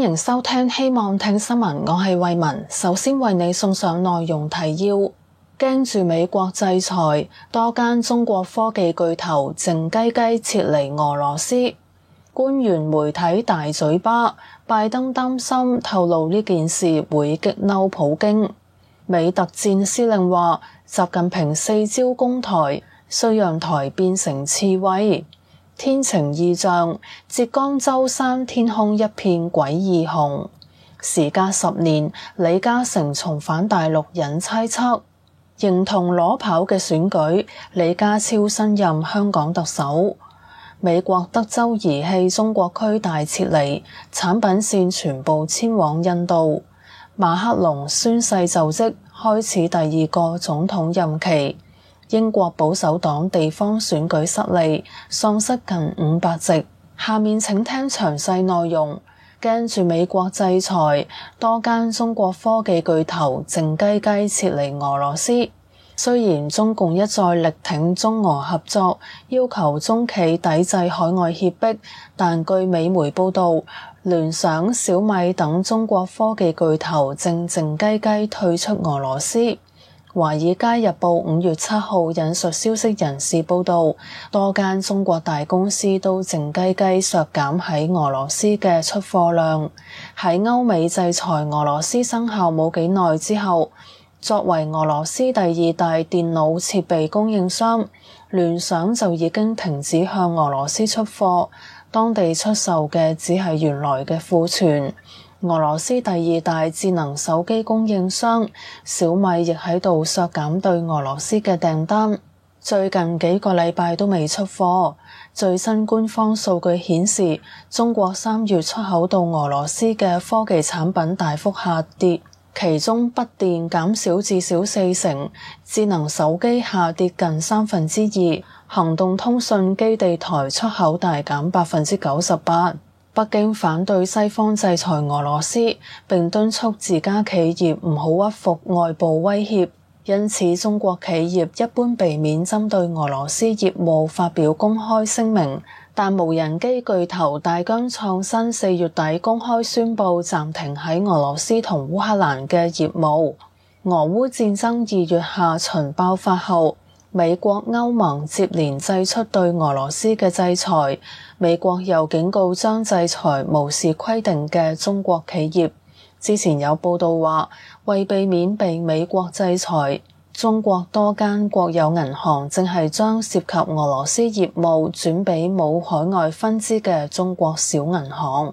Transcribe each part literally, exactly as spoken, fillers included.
迎收聽希望聽新聞，我係慧雯，首先為你送上內容提要。驚住美國制裁，多間中國科技巨頭靜雞雞撤離俄羅斯。官員媒體大嘴巴，拜登擔心透露呢件事會激嬲普京。美特戰司令話，習近平四招攻台，需讓台變成刺蝟。天晴異象，浙江舟山天空一片詭異紅。時隔十年，李嘉誠重返大陸引猜測。形同裸跑嘅選舉，李家超新任香港特首。美國德州儀器中國區大撤離，產品線全部遷往印度。馬克龍宣誓就職，開始第二個總統任期。英國保守黨地方選舉失利，喪失近五百席。下面請聽詳細內容。驚住美國制裁，多間中國科技巨頭靜雞雞撤離俄羅斯。雖然中共一再力挺中俄合作，要求中企抵制海外脅迫，但據美媒報道，聯想、小米等中國科技巨頭正靜雞雞退出俄羅斯。《華爾街日報》五月七號引述消息人士報道，多間中國大公司都靜雞雞削減喺俄羅斯嘅出貨量。喺歐美制裁俄羅斯生效冇幾耐之後，作為俄羅斯第二大電腦設備供應商，聯想就已經停止向俄羅斯出貨，當地出售嘅只係原來嘅庫存。俄羅斯第二大智能手機供應商小米亦喺度削減對俄羅斯嘅訂單，最近幾個禮拜都未出貨。最新官方數據顯示，中國三月出口到俄羅斯嘅科技產品大幅下跌，其中筆電減少至少四成，智能手機下跌近三分之二，行動通訊基地台出口大減百分之九十八。北京反對西方制裁俄羅斯，並敦促自家企業唔好屈服外部威脅，因此中國企業一般避免針對俄羅斯業務發表公開聲明。但無人機巨頭大疆創新四月底公開宣布暫停喺俄羅斯同烏克蘭嘅業務。俄烏戰爭二月下旬爆發後，美國、歐盟接連祭出對俄羅斯嘅制裁，美國又警告將制裁無視規定嘅中國企業。之前有報道話，為避免被美國制裁，中國多間國有銀行正係將涉及俄羅斯業務轉俾冇海外分支嘅中國小銀行。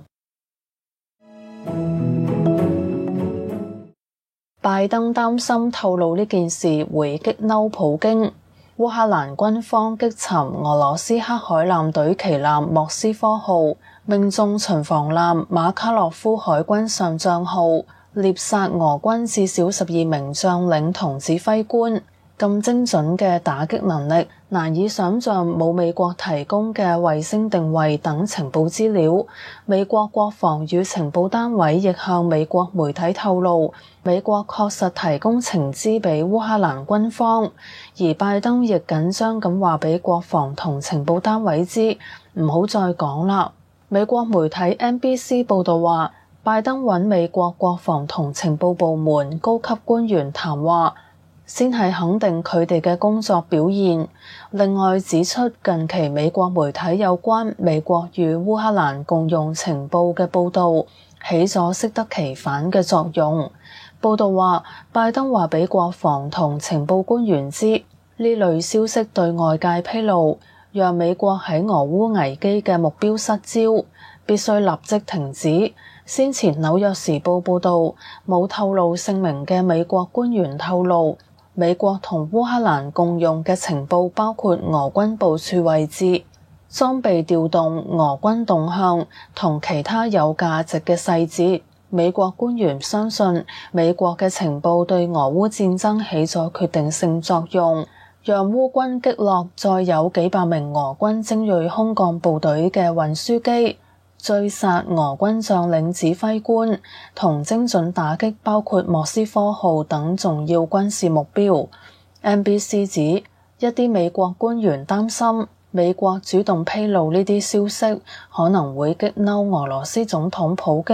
拜登擔心透露呢件事會激嬲普京。烏克蘭軍方擊沉俄羅斯黑海艦隊旗艦莫斯科號，命中巡防艦馬卡洛夫海軍上將號，獵殺俄軍至少十二名將領同指揮官。咁精準嘅打擊能力，難以想象冇美國提供嘅衛星定位等情報資料。美國國防與情報單位亦向美國媒體透露，美國確實提供情資俾烏克蘭軍方，而拜登亦緊張咁話俾國防同情報單位知，唔好再講啦。美國媒體 N B C 報道話，拜登揾美國國防同情報部門高級官員談話，先係肯定佢哋嘅工作表現。另外指出，近期美國媒體有關美國與烏克蘭共用情報嘅報導，起咗適得其反嘅作用。報導話，拜登話俾國防同情報官員知，呢類消息對外界披露，讓美國喺俄烏危機嘅目標失焦，必須立即停止。先前紐約時報報導，冇透露姓名嘅美國官員透露，美國同烏克蘭共用嘅情報包括俄軍部署位置、裝備調動、俄軍動向同其他有價值嘅細節。美國官員相信，美國嘅情報對俄烏戰爭起咗決定性作用，讓烏軍擊落載有幾百名俄軍精銳空降部隊嘅運輸機，追殺俄軍將領指揮官，同精準打擊包括莫斯科號等重要軍事目標。N B C 指，一啲美國官員擔心，美國主動披露呢啲消息，可能會激嬲俄羅斯總統普京，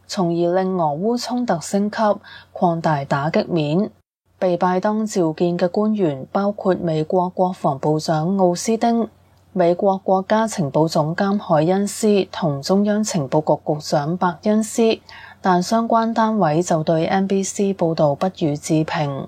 從而令俄烏衝突升級，擴大打擊面。被拜登召見嘅官員包括美國國防部長奧斯丁、美國國家情報總監海恩斯同中央情報局局長伯恩斯，但相關單位就對 N B C 報導不予置評。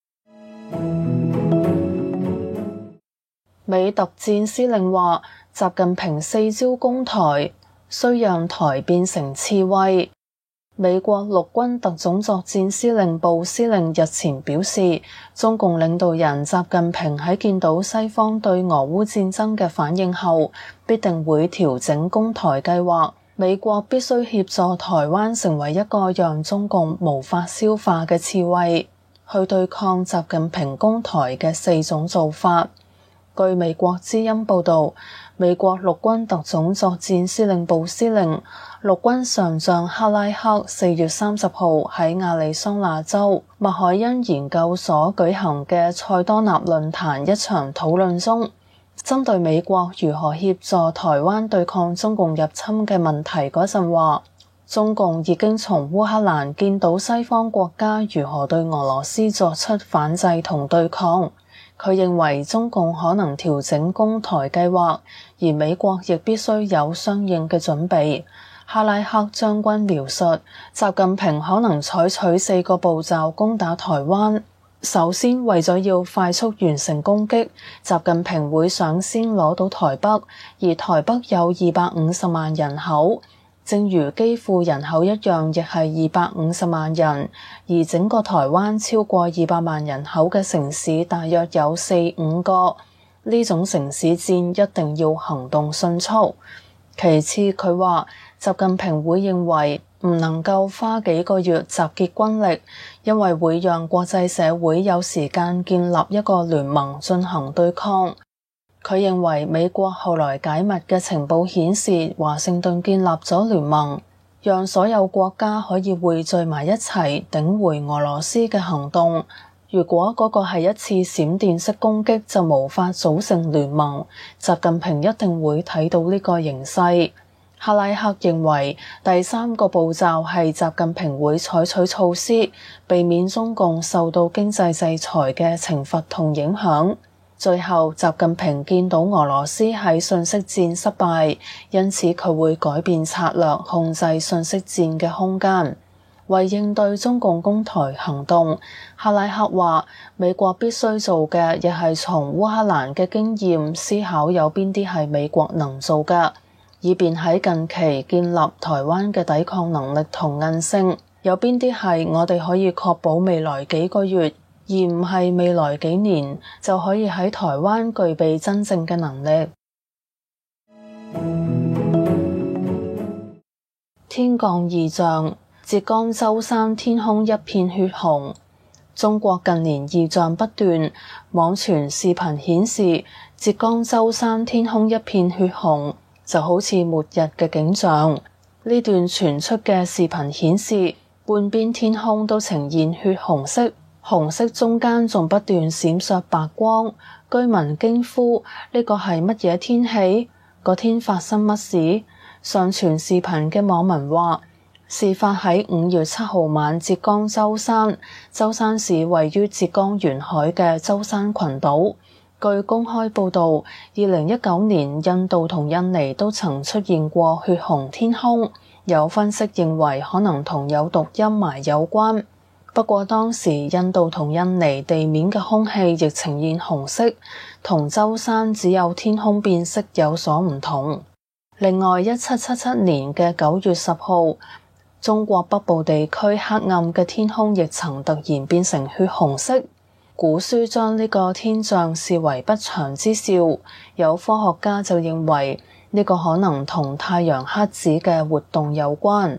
美特戰司令話，習近平四招攻台，需讓台變成刺蝟。美國陸軍特種作戰司令部司令日前表示，中共領導人習近平喺見到西方對俄烏戰爭嘅反應後，必定會調整攻台計劃。美國必須協助台灣成為一個讓中共無法消化嘅刺蝟，去對抗習近平攻台嘅四種做法。據美國之音報導，美國陸軍特種作戰司令部司令陸軍上將克拉克四月三十號喺亞利桑那州麥凱恩研究所舉行嘅塞多納論壇一場討論中，針對美國如何協助台灣對抗中共入侵嘅問題嗰陣話，中共已經從烏克蘭見到西方國家如何對俄羅斯作出反制同對抗。佢認為中共可能調整攻台計劃，而美國亦必須有相應嘅準備。哈拉克將軍描述，習近平可能採取四個步驟攻打台灣。首先，為咗要快速完成攻擊，習近平會想先攞到台北，而台北有二百五十萬人口。正如基輔人口一樣，亦係二百五十萬人，而整個台灣超過二百萬人口嘅城市大約有四五個，呢種城市戰一定要行動迅速。其次，佢話習近平會認為唔能夠花幾個月集結軍力，因為會讓國際社會有時間建立一個聯盟進行對抗。佢認為美國後來解密嘅情報顯示，華盛頓建立咗聯盟，讓所有國家可以匯聚埋一齊頂回俄羅斯嘅行動。如果嗰個係一次閃電式攻擊，就無法組成聯盟。習近平一定會睇到呢個形勢。克拉克認為第三個步驟係習近平會採取措施，避免中共受到經濟制裁嘅懲罰同影響。最後，習近平見到俄羅斯喺信息戰失敗，因此佢會改變策略，控制信息戰嘅空間。為應對中共攻台行動，克拉克話美國必須做嘅亦係從烏克蘭嘅經驗思考有邊啲係美國能做嘅，以便喺近期建立台灣嘅抵抗能力同韌性，有邊啲係我哋可以確保未來幾個月，而唔係未來幾年就可以喺台灣具備真正嘅能力。天降異象，浙江舟山天空一片血紅。中國近年異象不斷，網傳視頻顯示浙江舟山天空一片血紅，就好似末日嘅景象。呢段傳出嘅視頻顯示，半邊天空都呈現血紅色。紅色中間仲不斷閃爍白光，居民驚呼：呢個係乜嘢天氣？個天發生乜事？上傳視頻嘅網民話，事發喺五月七號晚，浙江舟山。舟山市位於浙江沿海嘅舟山群島。據公開報導，二零一九年印度同印尼都曾出現過血紅天空，有分析認為可能同有毒陰霾有關。不過當時印度同印尼地面嘅空氣亦呈現紅色，同舟山只有天空變色有所唔同。另外，一七七七年嘅九月十號，中國北部地區黑暗嘅天空亦曾突然變成血紅色。古書將呢個天象視為不祥之兆，有科學家就認為呢個可能同太陽黑子嘅活動有關。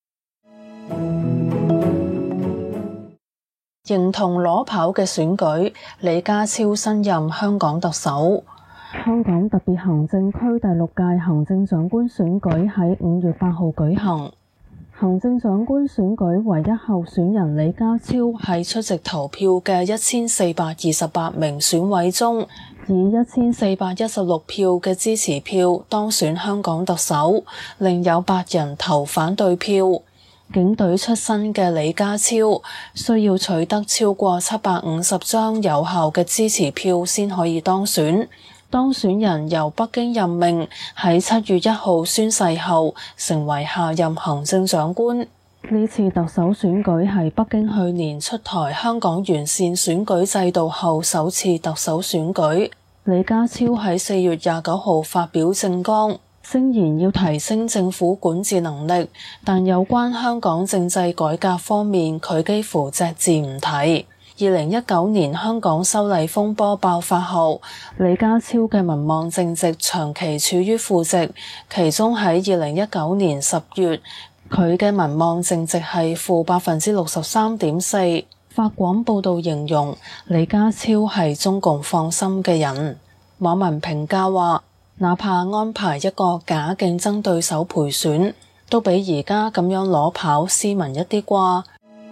形同裸跑嘅選舉，李家超新任香港特首。香港特別行政區第六屆行政長官選舉喺五月八號舉行。行政長官選舉唯一候選人李家超喺出席投票嘅一千四百二十八名選委中，以一千四百一十六票嘅支持票當選香港特首，另有八人投反對票。 警隊出身嘅李家超需要取得超過七百五十張有效嘅支持票先可以當選。當選人由北京任命，喺七月一號宣誓後成為下任行政長官。呢次特首選舉係北京去年出台香港完善選舉制度後首次特首選舉。李家超喺四月廿九號發表政綱，聲言要提升政府管治能力，但有關香港政制改革方面，佢幾乎隻字唔提。二零一九年香港修例風波爆發後，李家超嘅民望淨值長期處於負值，其中喺二零一九年十月，佢嘅民望淨值係負百分之六十三點四。法廣報道形容李家超係中共放心嘅人。網民評價話，哪怕安排一個假競爭對手陪選，都比而家咁樣裸跑斯文一啲啩。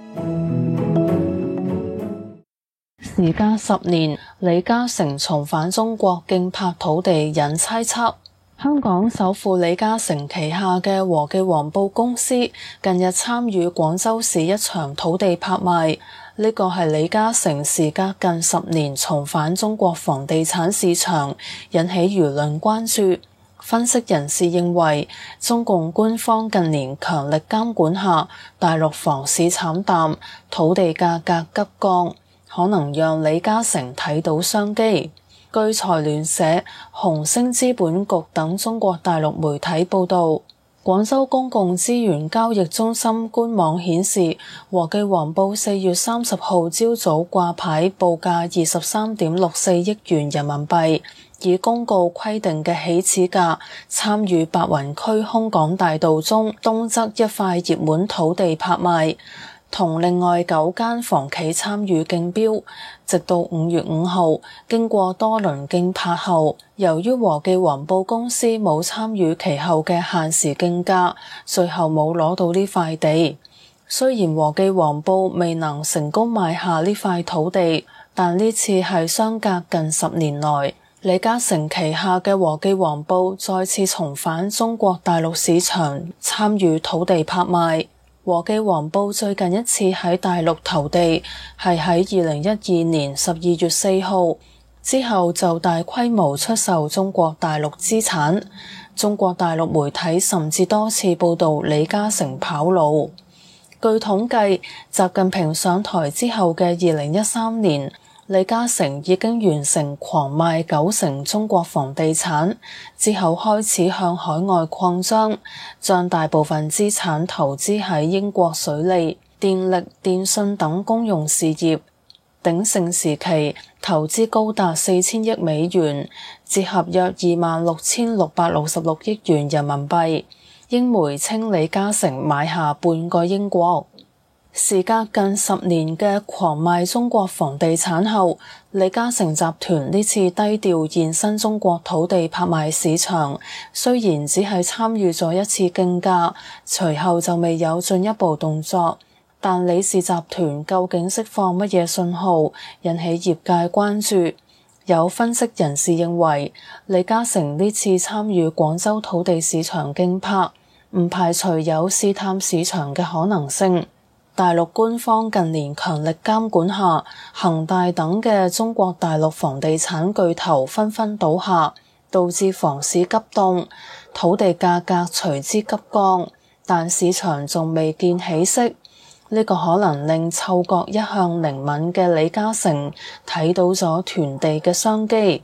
時隔十年，李嘉誠重返中國競拍土地引猜測。香港首富李嘉誠旗下嘅和記黃埔公司近日參與廣州市一場土地拍賣，呢個係李嘉誠時隔近十年重返中國房地產市場，引起輿論關注。分析人士認為，中共官方近年強力監管下，大陸房市慘淡，土地價格急降，可能讓李嘉誠睇到商機。據財聯社、紅星資本局等中國大陸媒體報道，廣州公共資源交易中心官網顯示，和記黃埔四月三十號朝早掛牌報價二十三點六四億元人民幣，以公告規定嘅起始價參與白雲區空港大道中東側一塊熱門土地拍賣，同另外九間房企參與競標，直到五月五號，經過多輪競拍後，由於和記黃埔公司冇參與其後嘅限時競價，最後冇攞到呢塊地。雖然和記黃埔未能成功買下呢塊土地，但呢次係相隔近十年來，李嘉誠旗下嘅和記黃埔再次重返中國大陸市場，參與土地拍賣。和記黃埔最近一次喺大陸投地係喺二零一二年十二月四號，之後就大規模出售中國大陸資產。中國大陸媒體甚至多次報道李嘉誠跑路。據統計，習近平上台之後嘅二零一三年，李嘉誠已經完成狂賣九成中國房地產，之後開始向海外擴張，將大部分資產投資喺英國水利、電力、電信等公用事業。鼎盛時期投資高達四千億美元，折合約二萬六千六百六十六億元人民幣。英媒稱李嘉誠買下半個英國。時隔近十年嘅狂賣中國房地產後，李嘉誠集團呢次低調現身中國土地拍賣市場，雖然只係參與咗一次競價，隨後就未有進一步動作，但李氏集團究竟釋放乜嘢信號，引起業界關注。有分析人士認為，李嘉誠呢次參與廣州土地市場競拍，唔排除有試探市場嘅可能性。大陸官方近年強力監管下，恒大等嘅中國大陸房地產巨頭紛紛倒下，導致房市急凍，土地價格隨之急降，但市場仲未見起色。呢個可能令嗅覺一向靈敏嘅李嘉誠睇到咗囤地嘅商機。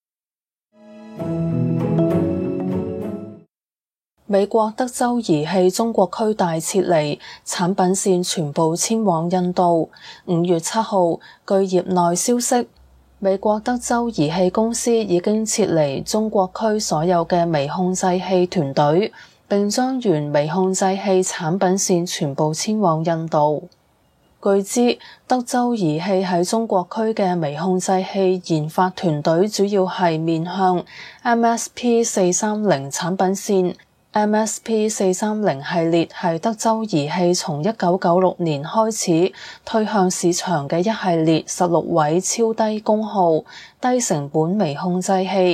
美國德州儀器中國區大撤離，產品線全部遷往印度。五月七號，據業內消息，美國德州儀器公司已經撤離中國區所有嘅微控制器團隊，並將原微控制器產品線全部遷往印度。據知，德州儀器喺中國區嘅微控制器研發團隊主要係面向 M S P 四三零產品線。M S P 四三零系列係德州儀器從一九九六年開始推向市場嘅一系列十六位超低功耗、低成本微控制器。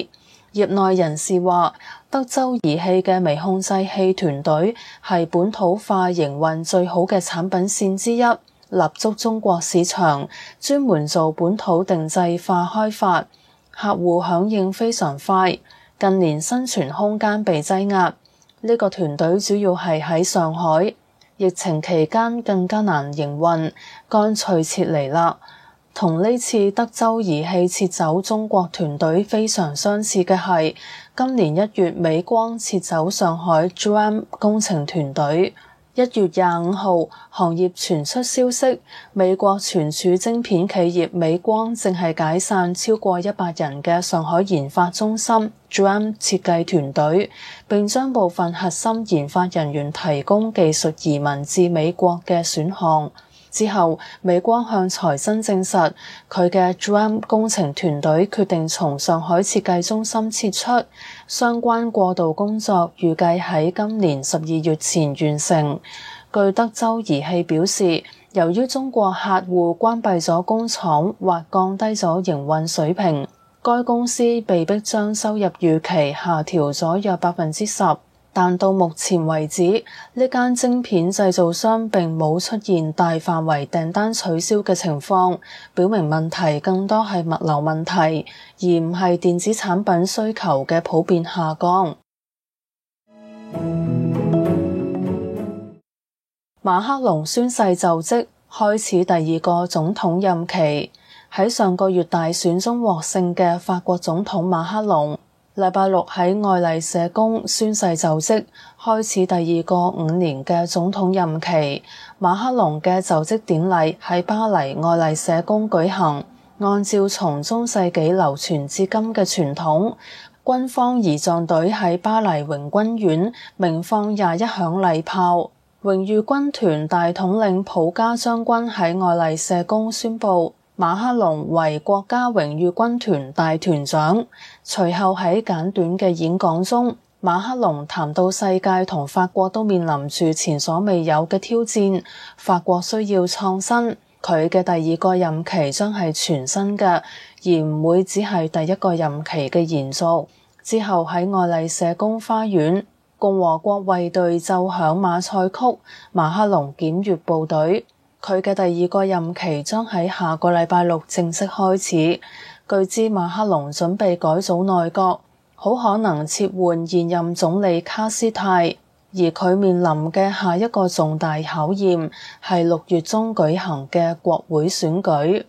業內人士話，德州儀器嘅微控制器團隊係本土化營運最好嘅產品線之一，立足中國市場，專門做本土定製化開發，客戶響應非常快。近年生存空間被擠壓，呢個團隊主要係喺上海，疫情期間更加難營運，乾脆撤離啦。同呢次德州儀器撤走中國團隊非常相似嘅係，今年一月美光撤走上海 D R A M 工程團隊。一月廿五號，行業傳出消息，美國存儲晶片企業美光正係解散超過一百人嘅上海研發中心 D R A M 設計團隊，並將部分核心研發人員提供技術移民至美國嘅選項。之後，美光向財新證實，佢嘅 D R A M 工程團隊決定從上海設計中心撤出，相關過渡工作預計喺今年十二月前完成。據德州儀器表示，由於中國客戶關閉咗工廠或降低咗營運水平，該公司被迫將收入預期下調咗約百分之十。但到目前為止，呢間晶片製造商並冇出現大範圍訂單取消嘅情況，表明問題更多係物流問題，而唔係電子產品需求嘅普遍下降。馬克龍宣誓就職，開始第二個總統任期。喺上個月大選中獲勝嘅法國總統馬克龍，禮拜六喺愛麗舍宮宣誓就職，開始第二個五年嘅總統任期。馬克龍嘅就職典禮喺巴黎愛麗舍宮舉行，按照從中世紀流傳至今嘅傳統，軍方儀仗隊喺巴黎榮軍院鳴放廿一響禮炮。榮譽軍團大統領普加將軍喺愛麗舍宮宣布馬克龍為國家榮譽軍團大團長。隨後喺簡短嘅演講中，馬克龍談到世界同法國都面臨住前所未有嘅挑戰，法國需要創新。佢嘅第二個任期將係全新嘅，而唔會只係第一個任期嘅延續。之後喺愛麗舍宮花園，共和國衛隊奏響馬賽曲，馬克龍檢閱部隊。佢嘅第二個任期將喺下個禮拜六正式開始。據知馬克龍準備改組內閣，好可能撤換現任總理卡斯泰，而佢面臨嘅下一個重大考驗係六月中舉行嘅國會選舉。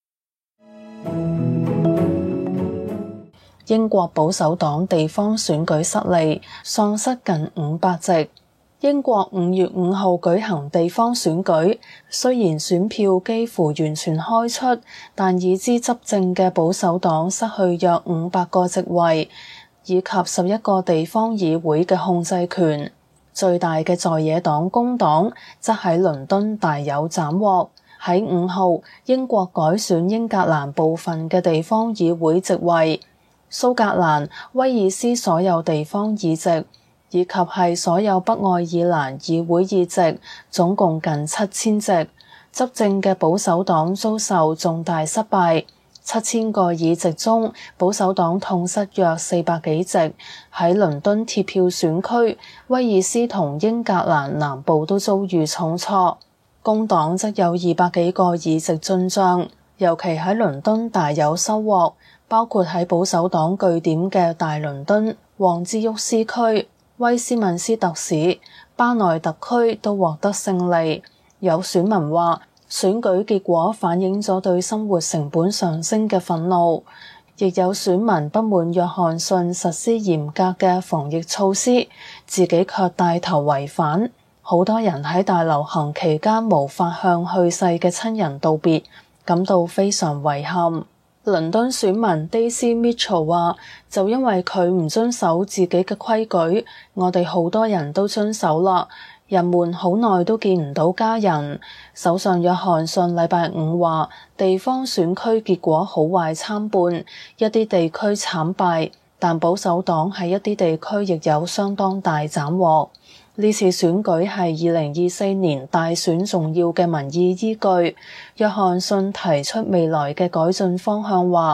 英國保守黨地方選舉失利，喪失近五百席。英國五月五號舉行地方選舉，雖然選票幾乎完全開出，但已知執政嘅保守黨失去約五百個席位，以及十一個地方議會嘅控制權。最大嘅在野黨工黨則喺倫敦大有斬獲。喺五號，英國改選英格蘭部分嘅地方議會席位。蘇格蘭、威爾斯所有地方議席，以及係所有北愛爾蘭議會議席，總共近七千席。執政嘅保守黨遭受重大失敗，七千個議席中，保守黨痛失約四百幾席。喺倫敦鐵票選區，威爾斯同英格蘭南部都遭遇重挫。工黨則有二百幾個議席進帳，尤其喺倫敦大有收穫。包括喺保守黨據點嘅大倫敦、旺茲沃斯區、威斯敏斯特市、巴內特區都獲得勝利。有選民話，選舉結果反映咗對生活成本上升嘅憤怒。亦有選民不滿約翰遜實施嚴格嘅防疫措施，自己卻帶頭違反。好多人喺大流行期間無法向去世嘅親人道別，感到非常遺憾。倫敦選民 Daisy Mitchell 話，就因為佢唔遵守自己嘅規矩，我哋好多人都遵守啦。人們好耐都見唔到家人。首相約翰遜禮拜五話，地方選區結果好壞參半，一啲地區慘敗，但保守黨喺一啲地區亦有相當大斬獲。呢次選舉係二零二四年大選重要嘅民意依據。約翰遜提出未來嘅改進方向，話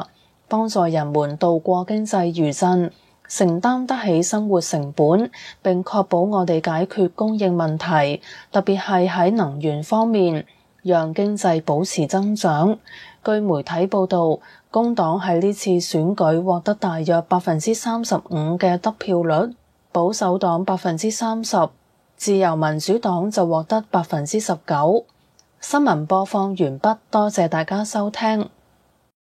幫助人們渡過經濟餘震，承擔得起生活成本，並確保我哋解決供應問題，特別係喺能源方面，讓經濟保持增長。據媒體報道，工黨喺呢次選舉獲得大約百分之三十五嘅得票率，保守黨百分之三十，自由民主黨就獲得百分之十九。新聞播放完畢，多謝大家收聽。